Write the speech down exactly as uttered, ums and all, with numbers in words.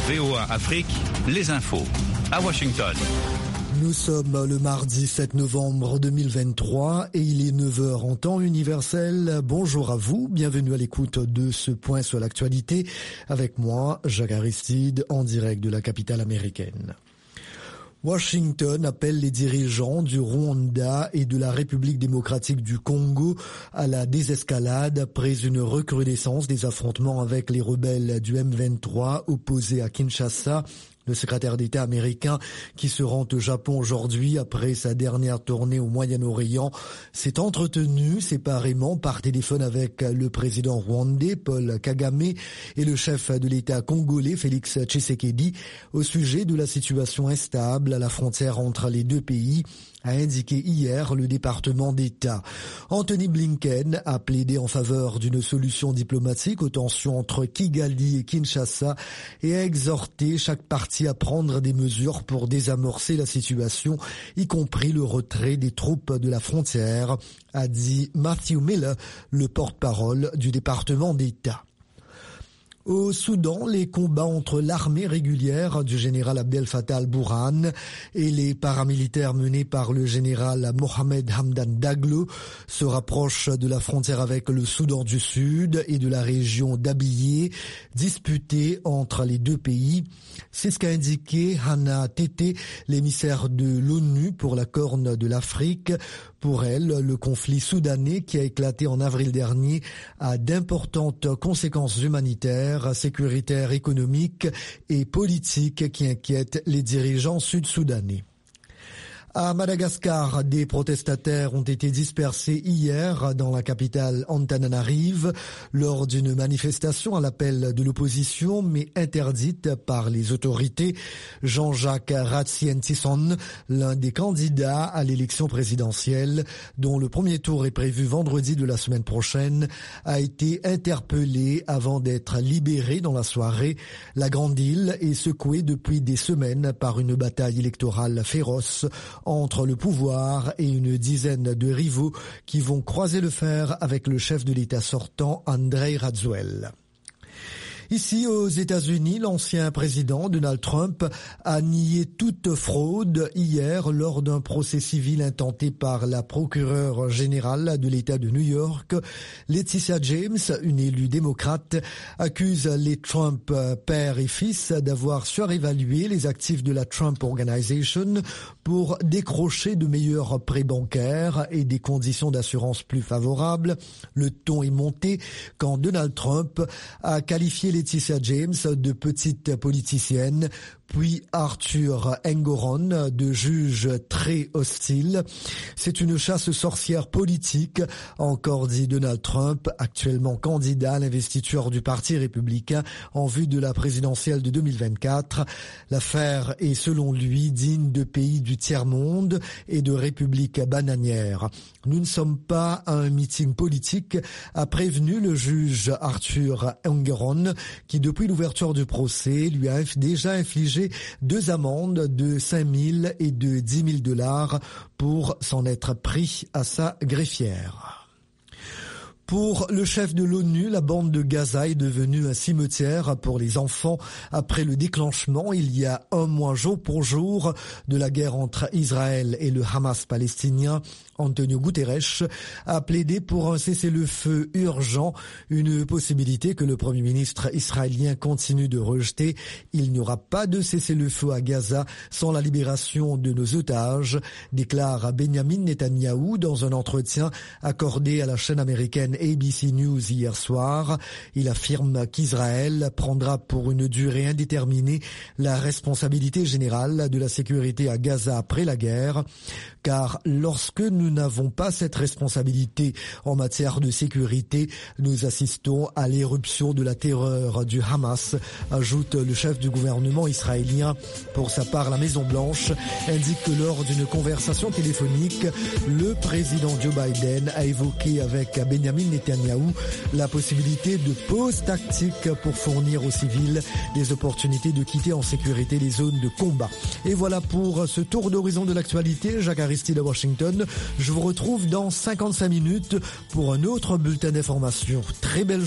V O A Afrique, les infos. À Washington. Nous sommes le mardi sept novembre deux mille vingt-trois et il est neuf heures en temps universel. Bonjour à vous, bienvenue à l'écoute de ce point sur l'actualité. Avec moi, Jacques Aristide, en direct de la capitale américaine. Washington appelle les dirigeants du Rwanda et de la République démocratique du Congo à la désescalade après une recrudescence des affrontements avec les rebelles du M vingt-trois opposés à Kinshasa. Le secrétaire d'État américain qui se rend au Japon aujourd'hui après sa dernière tournée au Moyen-Orient s'est entretenu séparément par téléphone avec le président rwandais Paul Kagame et le chef de l'État congolais Félix Tshisekedi au sujet de la situation instable à la frontière entre les deux pays, a indiqué hier le département d'État. Anthony Blinken a plaidé en faveur d'une solution diplomatique aux tensions entre Kigali et Kinshasa et a exhorté chaque partie à prendre des mesures pour désamorcer la situation, y compris le retrait des troupes de la frontière, a dit Matthew Miller, le porte-parole du département d'État. Au Soudan, les combats entre l'armée régulière du général Abdel Fattah al-Burhan et les paramilitaires menés par le général Mohamed Hamdan Daglo se rapprochent de la frontière avec le Soudan du Sud et de la région d'Abyei, disputée entre les deux pays. C'est ce qu'a indiqué Hannah Tété, l'émissaire de l'ONU pour la Corne de l'Afrique. Pour elle, le conflit soudanais qui a éclaté en avril dernier a d'importantes conséquences humanitaires, sécuritaires, économiques et politiques qui inquiètent les dirigeants sud-soudanais. À Madagascar, des protestataires ont été dispersés hier dans la capitale Antananarive lors d'une manifestation à l'appel de l'opposition, mais interdite par les autorités. Jean-Jacques Ratzientisson, l'un des candidats à l'élection présidentielle, dont le premier tour est prévu vendredi de la semaine prochaine, a été interpellé avant d'être libéré dans la soirée. La grande île est secouée depuis des semaines par une bataille électorale féroce entre le pouvoir et une dizaine de rivaux qui vont croiser le fer avec le chef de l'État sortant, Andrei Rajoelina. Ici, aux États-Unis, l'ancien président Donald Trump a nié toute fraude hier lors d'un procès civil intenté par la procureure générale de l'État de New York. Laetitia James, une élue démocrate, accuse les Trump père et fils d'avoir surévalué les actifs de la Trump Organization pour décrocher de meilleurs prêts bancaires et des conditions d'assurance plus favorables. Le ton est monté quand Donald Trump a qualifié Laetitia James de petite politicienne, puis Arthur Engoron de juge très hostile. C'est une chasse sorcière politique, a encore dit Donald Trump, actuellement candidat à l'investiture du Parti républicain en vue de la présidentielle de deux mille vingt-quatre. L'affaire est selon lui digne de pays du tiers-monde et de républiques bananières. Nous ne sommes pas à un meeting politique, a prévenu le juge Arthur Engoron, qui depuis l'ouverture du procès lui a déjà infligé deux amendes de cinq mille et de dix mille dollars pour s'en être pris à sa greffière. Pour le chef de l'ONU, la bande de Gaza est devenue un cimetière pour les enfants après le déclenchement, il y a un mois jour pour jour, de la guerre entre Israël et le Hamas palestinien. Antonio Guterres a plaidé pour un cessez-le-feu urgent, une possibilité que le Premier ministre israélien continue de rejeter. Il n'y aura pas de cessez-le-feu à Gaza sans la libération de nos otages, déclare Benjamin Netanyahou dans un entretien accordé à la chaîne américaine A B C News hier soir. Il affirme qu'Israël prendra pour une durée indéterminée la responsabilité générale de la sécurité à Gaza après la guerre, car lorsque nous n'avons pas cette responsabilité en matière de sécurité, nous assistons à l'éruption de la terreur du Hamas, ajoute le chef du gouvernement israélien. Pour sa part, la Maison-Blanche indique que lors d'une conversation téléphonique, le président Joe Biden a évoqué avec Benjamin Netanyahou la possibilité de pause tactique pour fournir aux civils des opportunités de quitter en sécurité les zones de combat. Et voilà pour ce tour d'horizon de l'actualité. Jacques Aristide à Washington. Je vous retrouve dans cinquante-cinq minutes pour un autre bulletin d'information. Très belle